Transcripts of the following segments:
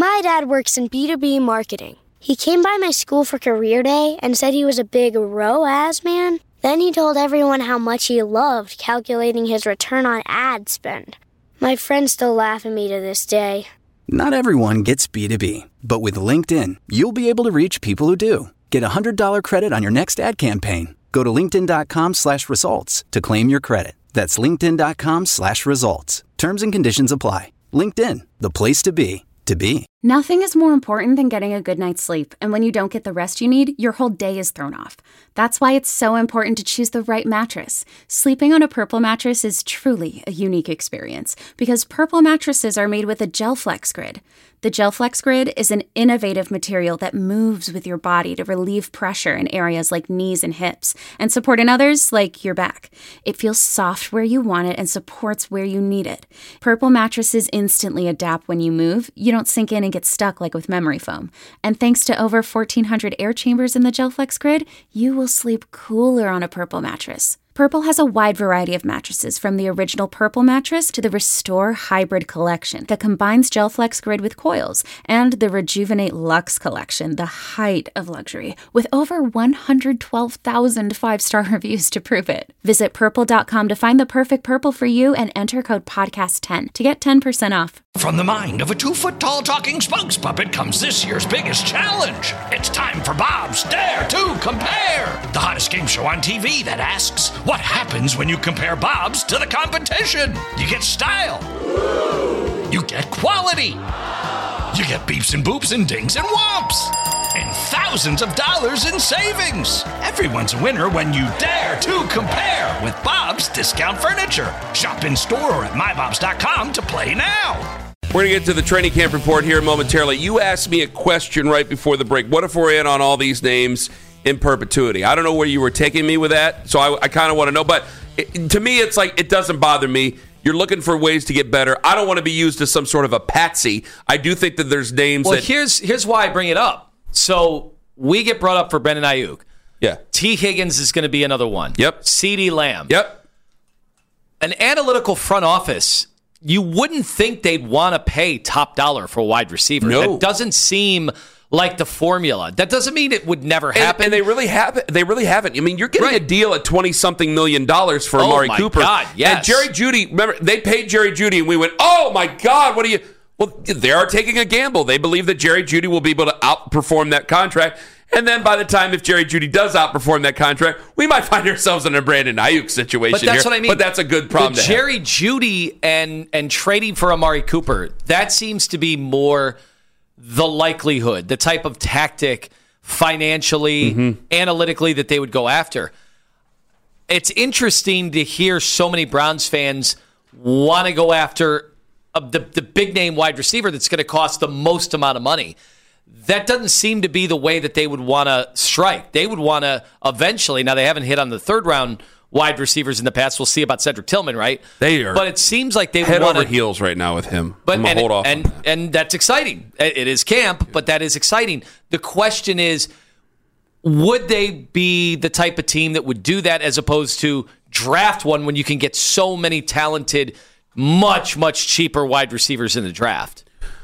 My dad works in B2B marketing. He came by my school for career day and said he was a big ROAS man. Then he told everyone how much he loved calculating his return on ad spend. My friends still laugh at me to this day. Not everyone gets B2B, but with LinkedIn, you'll be able to reach people who do. Get a $100 credit on your next ad campaign. Go to linkedin.com/results to claim your credit. That's linkedin.com/results. Terms and conditions apply. LinkedIn, the place to be, to be. Nothing is more important than getting a good night's sleep, and when you don't get the rest you need, your whole day is thrown off. That's why it's so important to choose the right mattress. Sleeping on a Purple mattress is truly a unique experience, because Purple mattresses are made with a GelFlex Grid. The GelFlex Grid is an innovative material that moves with your body to relieve pressure in areas like knees and hips, and support in others like your back. It feels soft where you want it and supports where you need it. Purple mattresses instantly adapt when you move. You don't sink in and get stuck like with memory foam. And thanks to over 1,400 air chambers in the GelFlex Grid, you will sleep cooler on a Purple mattress. Purple has a wide variety of mattresses, from the original Purple mattress to the Restore Hybrid collection that combines GelFlex Grid with coils, and the Rejuvenate Luxe collection, the height of luxury, with over 112,000 five-star reviews to prove it. Visit purple.com to find the perfect Purple for you and enter code podcast10 to get 10% off. From the mind of a 2-foot-tall talking spokes puppet comes this year's biggest challenge. It's time for Bob's Dare to Compare, the hottest game show on TV that asks, what happens when you compare Bob's to the competition? You get style. You get quality. You get beeps and boops and dings and whomps. And thousands of dollars in savings. Everyone's a winner when you dare to compare with Bob's Discount Furniture. Shop in store or at mybobs.com to play now. We're going to get to the training camp report here momentarily. You asked me a question right before the break. What if we're in on all these names in perpetuity? I don't know where you were taking me with that, so I kind of want to know. But to me, it's like, it doesn't bother me. You're looking for ways to get better. I don't want to be used as some sort of a patsy. I do think that there's names that... here's why I bring it up. So we get brought up for Brandon Ayuk. Yeah. T. Higgins is going to be another one. Yep. CeeDee Lamb. Yep. An analytical front office, you wouldn't think they'd want to pay top dollar for a wide receiver. No. That doesn't seem like the formula. That doesn't mean it would never happen. And they really haven't. I mean, you're getting a deal at $20-something million for Amari Cooper. Oh, my God, yes. And Jerry Jeudy, remember, they paid Jerry Jeudy, and we went, oh, my God, what are you... Well, they are taking a gamble. They believe that Jerry Jeudy will be able to outperform that contract. And then by the time, if Jerry Jeudy does outperform that contract, we might find ourselves in a Brandon Ayuk situation. But that's what I mean. But that's a good problem to have. Jerry Jeudy and trading for Amari Cooper, that seems to be more the likelihood, the type of tactic financially, analytically that they would go after. It's interesting to hear so many Browns fans want to go after the big-name wide receiver that's going to cost the most amount of money. That doesn't seem to be the way that they would want to strike. They would want to eventually, now they haven't hit on the third-round wide receivers in the past. We'll see about Cedric Tillman, right? They are. But it seems like they would head want over heels right now with him. But, I'm going to hold off on that. And that's exciting. It is camp, but that is exciting. The question is, would they be the type of team that would do that as opposed to draft one when you can get so many talented, much, much cheaper wide receivers in the draft?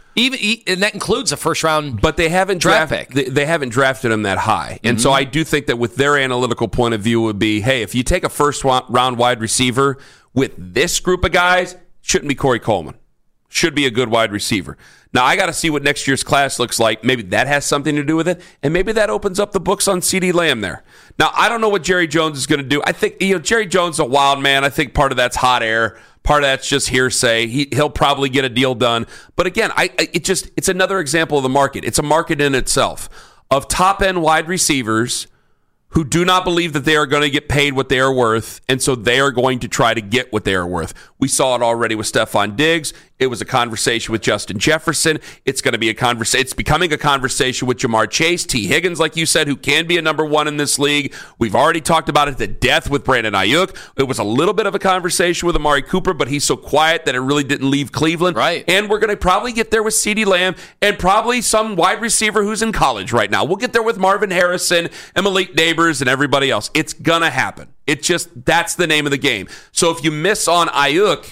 And that includes a first-round, but they haven't draft pick. They haven't drafted him that high, and so I do think that with their analytical point of view would be, hey, if you take a first-round wide receiver with this group of guys, shouldn't be Corey Coleman. Should be a good wide receiver. Now I got to see what next year's class looks like. Maybe that has something to do with it, and maybe that opens up the books on CeeDee Lamb there. Now I don't know what Jerry Jones is going to do. I think Jerry Jones is a wild man. I think part of that's hot air. Part of that's just hearsay. He'll probably get a deal done. But again, it's another example of the market. It's a market in itself of top-end wide receivers who do not believe that they are going to get paid what they are worth, and so they are going to try to get what they are worth. We saw it already with Stephon Diggs. It was a conversation with Justin Jefferson. It's going to be it's becoming a conversation with Jamar Chase, T. Higgins, like you said, who can be a number one in this league. We've already talked about it to death with Brandon Ayuk. It was a little bit of a conversation with Amari Cooper, but he's so quiet that it really didn't leave Cleveland. Right. And we're going to probably get there with CeeDee Lamb and probably some wide receiver who's in college right now. We'll get there with Marvin Harrison and Malik Neighbors and everybody else. It's going to happen. That's the name of the game. So if you miss on Ayuk,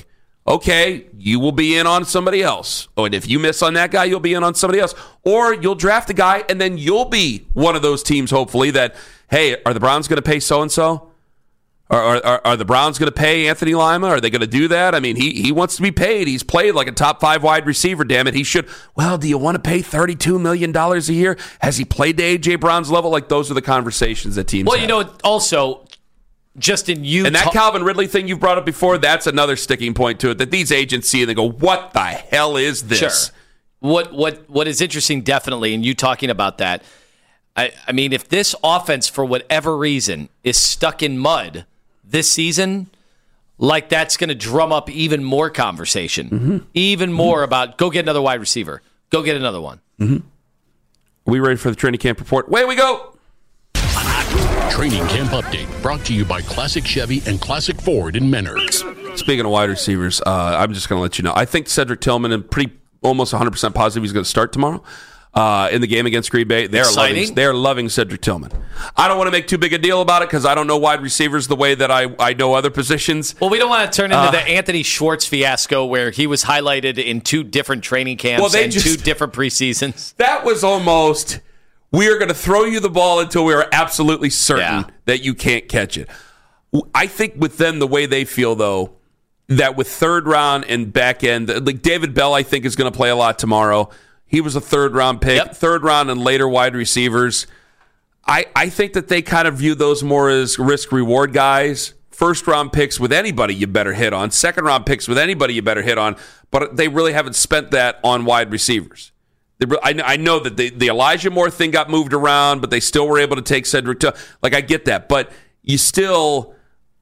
okay, you will be in on somebody else. Oh, and if you miss on that guy, you'll be in on somebody else. Or you'll draft a guy, and then you'll be one of those teams, hopefully, that, hey, are the Browns going to pay so-and-so? Are the Browns going to pay Anthony Lima? Are they going to do that? I mean, he wants to be paid. He's played like a top 5 wide receiver, damn it. He should. Well, do you want to pay $32 million a year? Has he played to A.J. Brown's level? Like, those are the conversations that teams have. You know, also, just in Utah. And that Calvin Ridley thing you've brought up before, that's another sticking point to it, that these agents see and they go, what the hell is this? Sure. What is interesting, definitely, and you talking about that, I mean, if this offense, for whatever reason, is stuck in mud this season, like, that's going to drum up even more conversation, even more about go get another wide receiver, go get another one. Are we ready for the training camp report? Away we go. Training camp update brought to you by Classic Chevy and Classic Ford in Menards. Speaking of wide receivers, I'm just going to let you know. I think Cedric Tillman, and almost 100% positive he's going to start tomorrow in the game against Green Bay. They're loving Cedric Tillman. I don't want to make too big a deal about it because I don't know wide receivers the way that I know other positions. Well, we don't want to turn into the Anthony Schwartz fiasco where he was highlighted in 2 different training camps and 2 different preseasons. That was almost, we are going to throw you the ball until we are absolutely certain that you can't catch it. I think with them, the way they feel, though, that with third round and back end, like David Bell, I think is going to play a lot tomorrow. He was a third-round pick, third round and later wide receivers. I think that they kind of view those more as risk-reward guys. First-round picks with anybody you better hit on. Second-round picks with anybody you better hit on. But they really haven't spent that on wide receivers. I know that the Elijah Moore thing got moved around, but they still were able to take Cedric. I get that. But you still,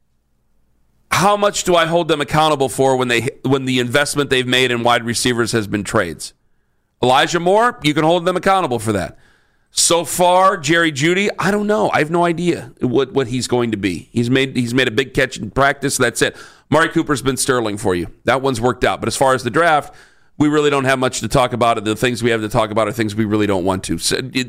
how much do I hold them accountable for when the investment they've made in wide receivers has been trades? Elijah Moore, you can hold them accountable for that. So far, Jerry Jeudy, I don't know. I have no idea what he's going to be. He's made a big catch in practice. That's it. Amari Cooper's been sterling for you. That one's worked out. But as far as the draft, we really don't have much to talk about. The things we have to talk about are things we really don't want to.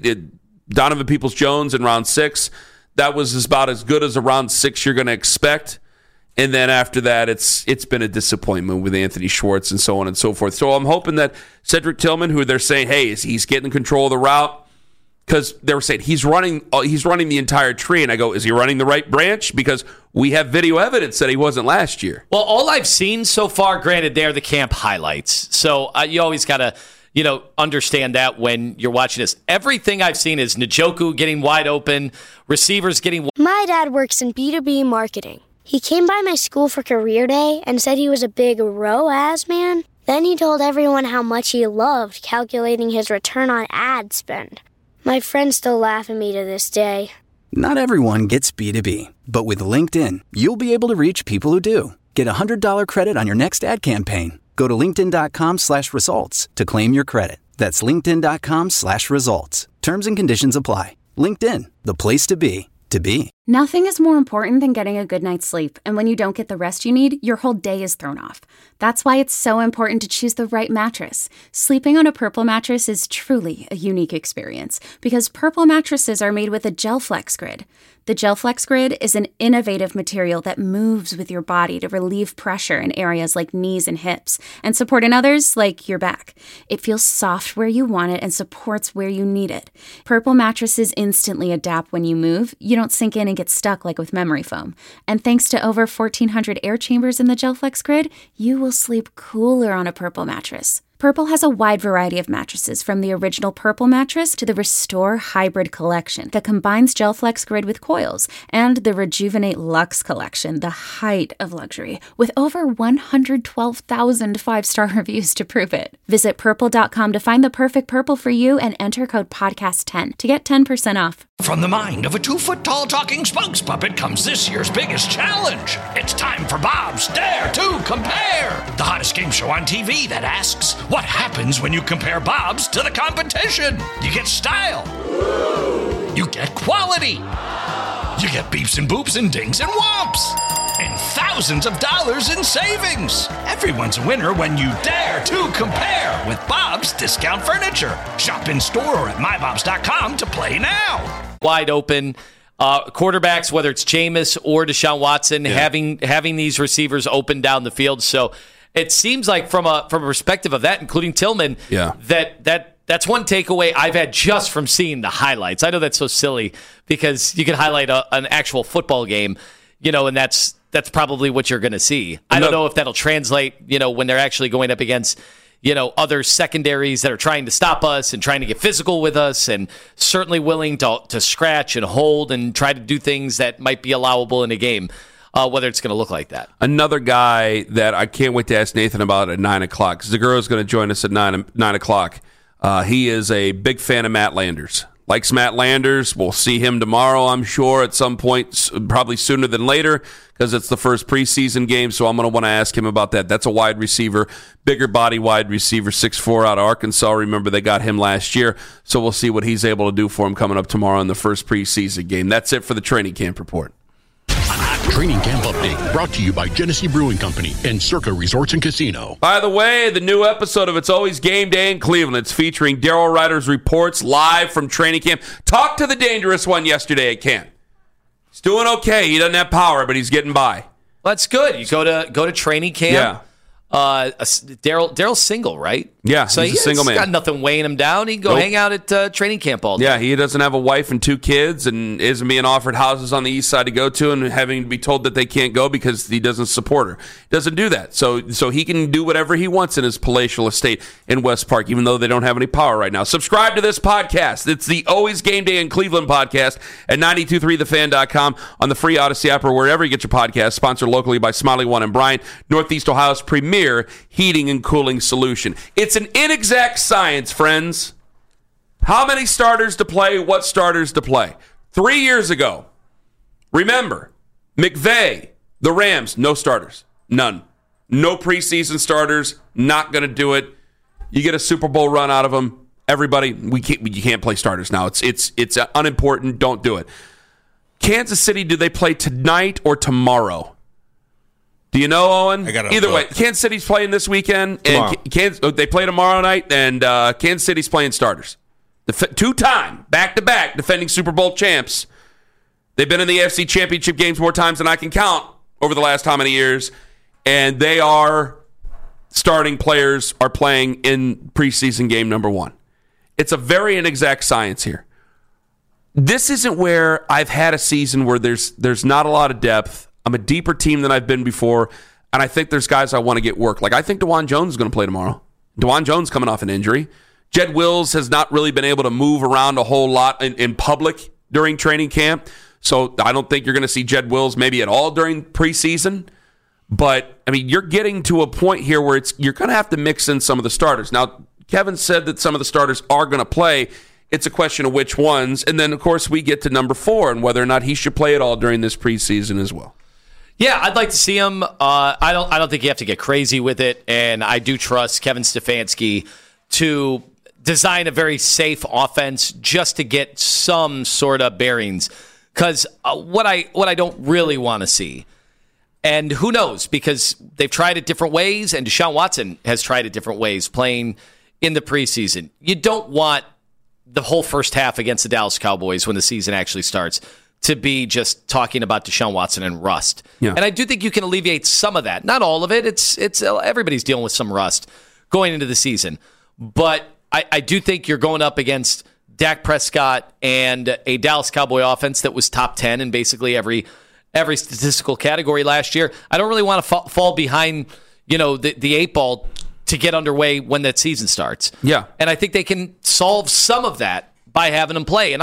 Donovan Peoples-Jones in round 6, that was about as good as a round 6 you're going to expect. And then after that, it's been a disappointment with Anthony Schwartz and so on and so forth. So I'm hoping that Cedric Tillman, who they're saying, hey, he's getting control of the route, because they were saying he's running the entire tree. And I go, is he running the right branch? Because we have video evidence that he wasn't last year. Well, all I've seen so far, granted, they're the camp highlights. So you always got to understand that when you're watching this. Everything I've seen is Njoku getting wide open, receivers getting. My dad works in B2B marketing. He came by my school for career day and said he was a big ROAS man. Then he told everyone how much he loved calculating his return on ad spend. My friends still laugh at me to this day. Not everyone gets B2B, but with LinkedIn, you'll be able to reach people who do. Get a $100 credit on your next ad campaign. Go to linkedin.com/results to claim your credit. That's linkedin.com/results. Terms and conditions apply. LinkedIn, the place to be. Nothing is more important than getting a good night's sleep, and when you don't get the rest you need, your whole day is thrown off. That's why it's so important to choose the right mattress. Sleeping on a Purple mattress is truly a unique experience, because Purple mattresses are made with a GelFlex Grid. The GelFlex Grid is an innovative material that moves with your body to relieve pressure in areas like knees and hips, and support in others like your back. It feels soft where you want it and supports where you need it. Purple mattresses instantly adapt when you move. You don't sink in and get stuck like with memory foam. And thanks to over 1,400 air chambers in the GelFlex Grid, you will sleep cooler on a Purple mattress. Purple has a wide variety of mattresses, from the original Purple mattress to the Restore Hybrid collection that combines GelFlex Grid with coils, and the Rejuvenate Luxe collection, the height of luxury, with over 112,000 5-star reviews to prove it. Visit Purple.com to find the perfect Purple for you and enter code podcast10 to get 10% off. From the mind of a 2-foot-tall talking spokes puppet comes this year's biggest challenge. It's time for Bob's Dare to Compare, the hottest game show on TV that asks, what happens when you compare Bob's to the competition? You get style. You get quality. You get beeps and boops and dings and whomps. And thousands of dollars in savings. Everyone's a winner when you dare to compare with Bob's Discount Furniture. Shop in store or at mybobs.com to play now. Wide open quarterbacks, whether it's Jameis or Deshaun Watson, having these receivers open down the field. So It seems like from a perspective of that, including Tillman, Yeah. that's one takeaway I've had just from seeing the highlights. I know that's so silly because you can highlight an actual football game, and that's probably what you're going to see. I don't know if that'll translate, when they're actually going up against, other secondaries that are trying to stop us and trying to get physical with us and certainly willing to scratch and hold and try to do things that might be allowable in a game, whether it's going to look like that. Another guy that I can't wait to ask Nathan about at 9 o'clock, because Zagura is going to join us at 9 o'clock. He is a big fan of Matt Landers. Likes Matt Landers. We'll see him tomorrow, I'm sure, at some point, probably sooner than later, because it's the first preseason game, so I'm going to want to ask him about that. That's a wide receiver, bigger body wide receiver, 6'4", out of Arkansas. Remember, they got him last year, so we'll see what he's able to do for him coming up tomorrow in the first preseason game. That's it for the training camp report. Training Camp Update brought to you by Genesee Brewing Company and Circa Resorts and Casino. By the way, the new episode of It's Always Game Day in Cleveland. It's featuring Daryl Ryder's reports live from training camp. Talked to the dangerous one yesterday at camp. He's doing okay. He doesn't have power, but he's getting by. Well, that's good. You go to training camp. Yeah. Daryl's single, right? Yeah, so he's a single man. Got nothing weighing him down. He can go hang out at training camp all day. Yeah, he doesn't have a wife and 2 kids and isn't being offered houses on the east side to go to and having to be told that they can't go because he doesn't support her. He doesn't do that. So he can do whatever he wants in his palatial estate in West Park, even though they don't have any power right now. Subscribe to this podcast. It's the Always Game Day in Cleveland podcast at 923thefan.com, on the free Odyssey app, or wherever you get your podcast. Sponsored locally by Smiley One and Bryant, Northeast Ohio's premier heating and cooling solution. It's an inexact science, friends. How many starters to play? What starters to play? 3 years ago, remember, McVay, the Rams, no starters. None. No preseason starters. Not going to do it. You get a Super Bowl run out of them. Everybody, you can't play starters now. It's unimportant. Don't do it. Kansas City, do they play tonight or tomorrow? Do you know, Owen? Either way, Kansas City's playing this weekend, and they play tomorrow night, and Kansas City's playing starters. The 2-time, back-to-back defending Super Bowl champs. They've been in the AFC Championship games more times than I can count over the last how many years, and they are starting players are playing in preseason game number 1. It's a very inexact science here. This isn't where I've had a season where there's not a lot of depth. I'm a deeper team than I've been before, and I think there's guys I want to get work. Like, I think DeJuan Jones is going to play tomorrow. DeJuan Jones coming off an injury. Jed Wills has not really been able to move around a whole lot in public during training camp, so I don't think you're going to see Jed Wills maybe at all during preseason. But, I mean, you're getting to a point here where you're going to have to mix in some of the starters. Now, Kevin said that some of the starters are going to play. It's a question of which ones. And then, of course, we get to number 4 and whether or not he should play at all during this preseason as well. Yeah, I'd like to see him. I don't think you have to get crazy with it, and I do trust Kevin Stefanski to design a very safe offense just to get some sort of bearings. Because what I don't really want to see, and who knows, because they've tried it different ways, and Deshaun Watson has tried it different ways playing in the preseason. You don't want the whole first half against the Dallas Cowboys when the season actually starts to be just talking about Deshaun Watson and rust. Yeah. And I do think you can alleviate some of that. Not all of it. It's everybody's dealing with some rust going into the season. But I do think you're going up against Dak Prescott and a Dallas Cowboy offense that was top 10 in basically every statistical category last year. I don't really want to fall behind, the 8 ball to get underway when that season starts. Yeah. And I think they can solve some of that by having them play. And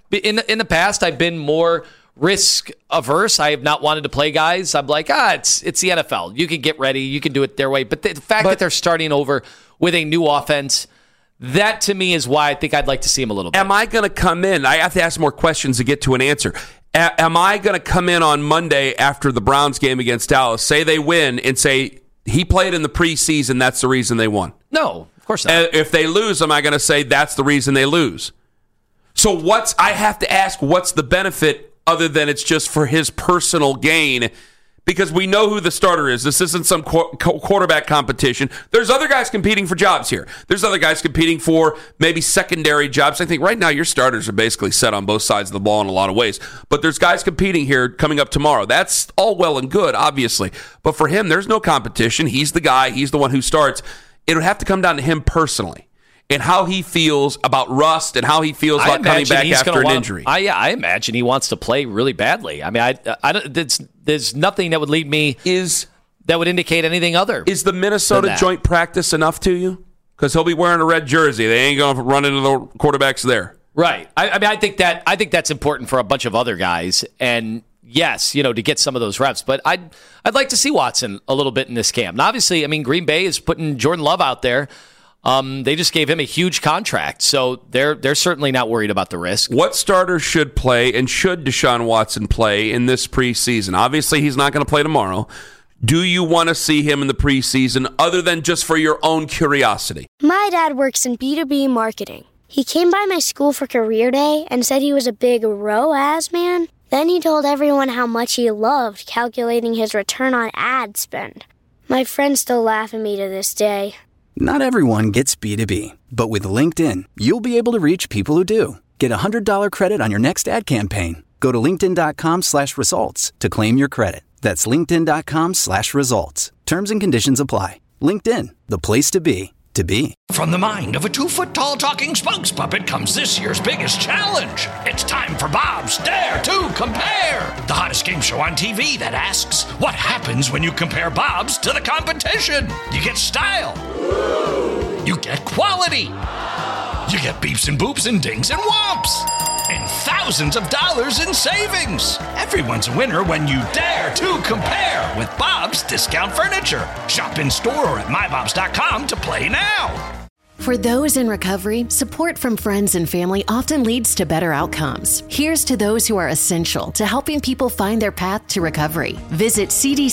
in the past, I've been more risk averse. I have not wanted to play guys. I'm like, it's the NFL. You can get ready. You can do it their way. But the fact that they're starting over with a new offense, that to me is why I think I'd like to see him a little bit. Am I going to come in? I have to ask more questions to get to an answer. Am I going to come in on Monday after the Browns game against Dallas, say they win, and say he played in the preseason, that's the reason they won? No, of course not. If they lose, am I going to say that's the reason they lose? So I have to ask, what's the benefit other than it's just for his personal gain because we know who the starter is. This isn't some quarterback competition. There's other guys competing for jobs here. There's other guys competing for maybe secondary jobs. I think right now your starters are basically set on both sides of the ball in a lot of ways. But there's guys competing here coming up tomorrow. That's all well and good, obviously. But for him, there's no competition. He's the guy. He's the one who starts. It would have to come down to him personally and how he feels about rust and how he feels about coming back after an injury. I imagine he wants to play really badly. I mean, there's nothing that would lead me that would indicate anything other. Is the Minnesota joint practice enough to you? Because he'll be wearing a red jersey. They ain't going to run into the quarterbacks there. Right. I mean, I think that's important for a bunch of other guys. And yes, to get some of those reps. But I'd like to see Watson a little bit in this camp. And obviously, I mean, Green Bay is putting Jordan Love out there. They just gave him a huge contract, so they're certainly not worried about the risk. What starters should play, and should Deshaun Watson play in this preseason? Obviously, he's not going to play tomorrow. Do you want to see him in the preseason other than just for your own curiosity? My dad works in B2B marketing. He came by my school for career day and said he was a big ROAS man. Then he told everyone how much he loved calculating his return on ad spend. My friends still laugh at me to this day. Not everyone gets B2B, but with LinkedIn, you'll be able to reach people who do. Get a $100 credit on your next ad campaign. Go to linkedin.com/results to claim your credit. That's linkedin.com/results. Terms and conditions apply. LinkedIn, the place to be, to be. From the mind of a 2-foot-tall talking spokes puppet comes this year's biggest challenge. It's time for Bob's Dare to Compare, the hottest game show on TV that asks, what happens when you compare Bob's to the competition? You get style. You get quality. You get beeps and boops and dings and whomps. And thousands of dollars in savings. Everyone's a winner when you dare to compare with Bob's Discount Furniture. Shop in store or at mybobs.com to play now. For those in recovery, support from friends and family often leads to better outcomes. Here's to those who are essential to helping people find their path to recovery. Visit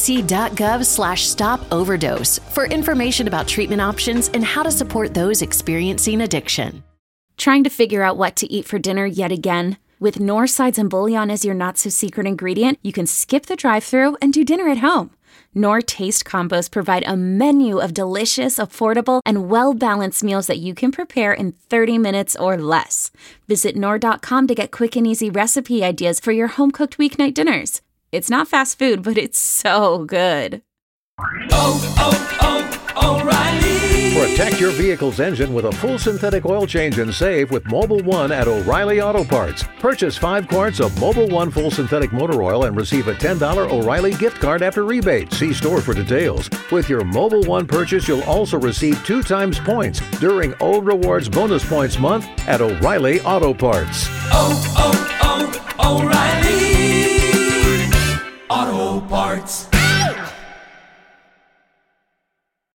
cdc.gov/stop-overdose for information about treatment options and how to support those experiencing addiction. Trying to figure out what to eat for dinner yet again? With Knorr sides and bouillon as your not-so-secret ingredient, you can skip the drive-thru and do dinner at home. Knorr Taste Combos provide a menu of delicious, affordable, and well-balanced meals that you can prepare in 30 minutes or less. Visit Knorr.com to get quick and easy recipe ideas for your home-cooked weeknight dinners. It's not fast food, but it's so good. O'Reilly. Protect your vehicle's engine with a full synthetic oil change and save with Mobil 1 at O'Reilly Auto Parts. Purchase 5 quarts of Mobil 1 full synthetic motor oil and receive a $10 O'Reilly gift card after rebate. See store for details. With your Mobil 1 purchase, you'll also receive 2 times points during O Rewards Bonus Points Month at O'Reilly Auto Parts. O'Reilly Auto Parts.